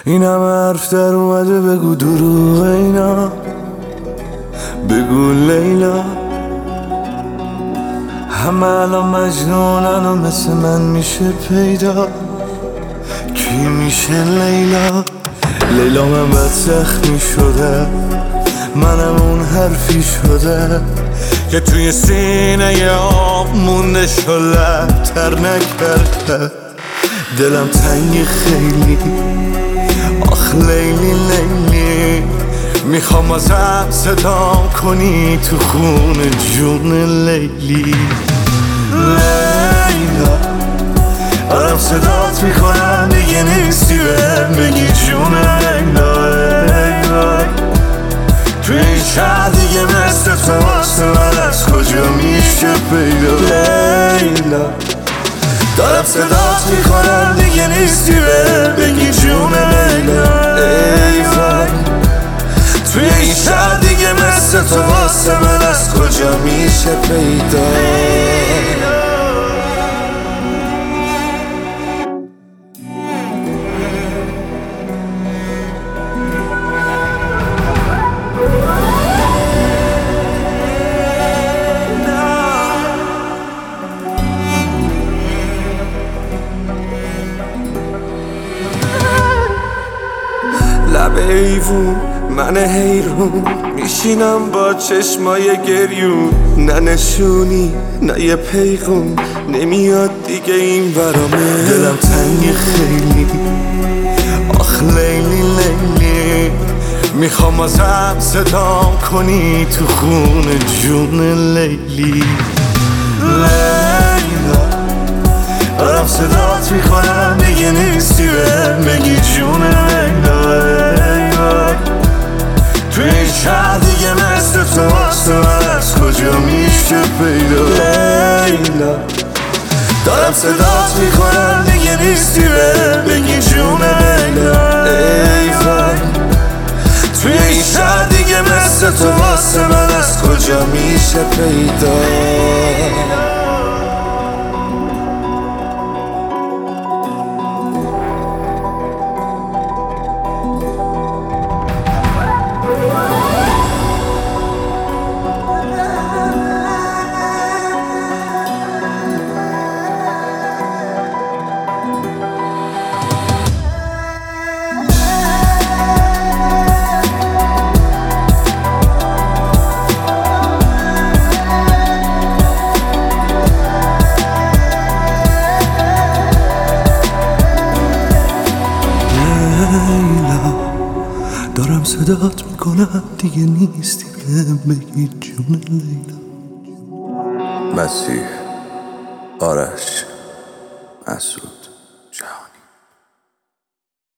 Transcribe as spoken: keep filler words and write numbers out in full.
این همه حرف در اومده بگو دروغ اینا، بگو لیلا. همه الان مجنونن و مثل من میشه پیدا، کی میشه لیلا؟ لیلا من بد زخمی شده، منم اون حرفی شده که توی سینه آب مونده شلب تر نکرده. دلم تنگی خیلی، آخ لیلی لیلی، میخوام ازم صدا کنی تو خون جون لیلی. لیلا دارم صدات میکنم دیگه نیستی بهم بگی جون لیلا. لیلا توی این شهر دیگه مثل تو واسه من از کجا میشه پیدا؟ لیلا دارم صدات میکنم دیگه نیستی بهم بگی جون لیلا. لیلا توی این شهر دیگه مثل تو واسه من از کجا میشه پیدا؟ لب ایوون من حیرون میشینم با چشمای گریون، نه نشونی نه یه پیغون نمیاد دیگه این برامه. دلم تنگی خیلی، آخ لیلی لیلی، میخوام ازم صدا کنی تو خون جون لیلی. لیلا دارم صدات میکنم دیگه نیستی بهم بگی جون لیلا. توی این شهر دیگه مثل تو واسه من از کجا میشه پیدا؟ لیلا دارم صدات میکنم دیگه نیستی بهم بگی جون لیلا. لیلا توی این شهر دیگه مثل تو واسه من از کجا میشه پیدا؟ دارم صدات میکنم دیگه نیستی بهم بگی جون لیلا. مسیح، آرش، مسعود.